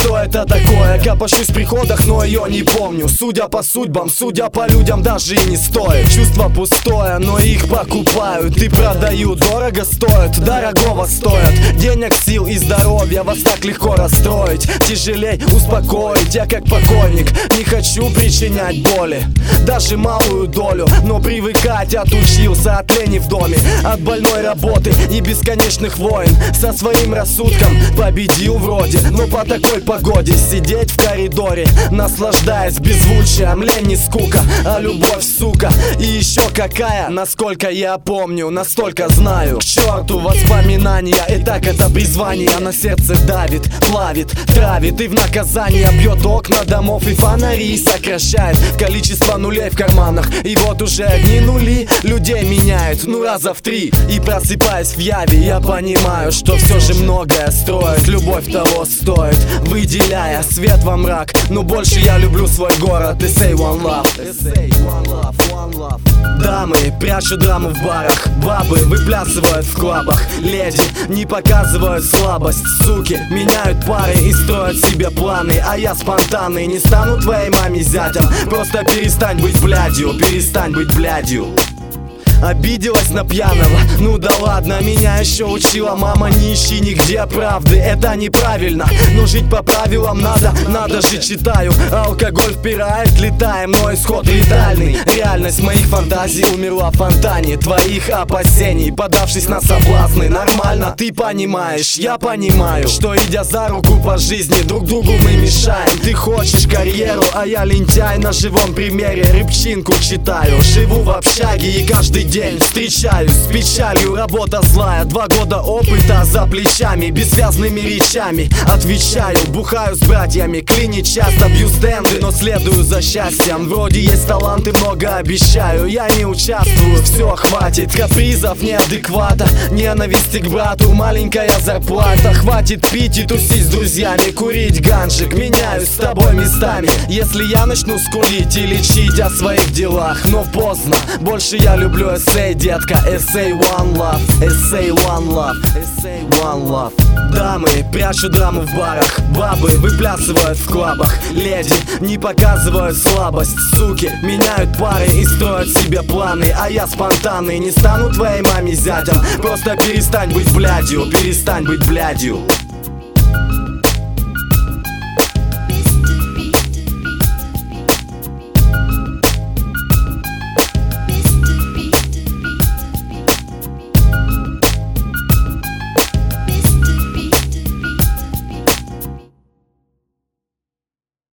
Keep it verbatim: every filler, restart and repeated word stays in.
что это такое? Копошусь в приходах, но ее не помню. Судя по судьбам, судя по людям, даже и не стоит. Чувство пустое, но их покупают и продают. Дорого стоит, дорогого стоит. Денег, сил и здоровья вас так легко расстроить. Тяжелей успокоить, я как покойник не хочу причинять боли, даже малую долю. Но привыкать отучился от лени в доме, от больной работы и бесконечных войн. Со своим рассудком победил вроде, но по такой погоде сидеть в коридоре, наслаждаясь беззвучием, лень не скука, а любовь, сука. И еще какая, насколько я помню, настолько знаю. К черту воспоминания, и так это призвание на сердце давит, плавит, травит и в наказание бьет окна домов и фонари, сокращает количество нулей в карманах. И вот уже одни нули людей меняют, ну раза в три. И просыпаясь в яве, я понимаю, что все же многое строит, любовь того стоит, выделяя свет во мрак. Но больше я люблю свой город. Эссей One Love. Эссей One Love, One Love. Дамы прячут драму в барах, бабы выплясывают в клабах, леди не показывают слабость, суки меняют пары и строят себе планы. А я спонтанный, не стану твоей маме зятем. Просто перестань быть блядью, перестань быть блядью. Обиделась на пьяного, ну да ладно, меня еще учила мама: не ищи нигде правды, это неправильно. Но жить по правилам надо, надо же, читаю. Алкоголь впирает, летаем, но исход летальный. Реальность моих фантазий умерла в фонтане твоих опасений, подавшись на соблазны. Нормально, ты понимаешь, я понимаю, что идя за руку по жизни, друг другу мы мешаем. Ты хочешь карьеру, а я лентяй на живом примере рыбчинку читаю. Живу в общаге и каждый день встречаюсь с печалью, работа злая, два года опыта за плечами, бессвязными речами отвечаю. Бухаю с братьями, клинит часто, бью стенды, но следую за счастьем. Вроде есть таланты, много обещаю, я не участвую, все хватит капризов, неадеквата, ненависти к брату, маленькая зарплата. Хватит пить и тусить с друзьями, курить ганжик, меняюсь с тобой местами. Если я начну скулить и лечить о своих делах, но поздно, больше я люблю эссей, детка. Эссей One Love, эссей One Love, эссей One Love. Дамы прячут драму в барах, бабы выплясывают в клабах, леди не показывают слабость, суки меняют пары и строят себе планы. А я спонтанный, не стану твоей маме зятем. Просто перестань быть блядью, перестань быть блядью.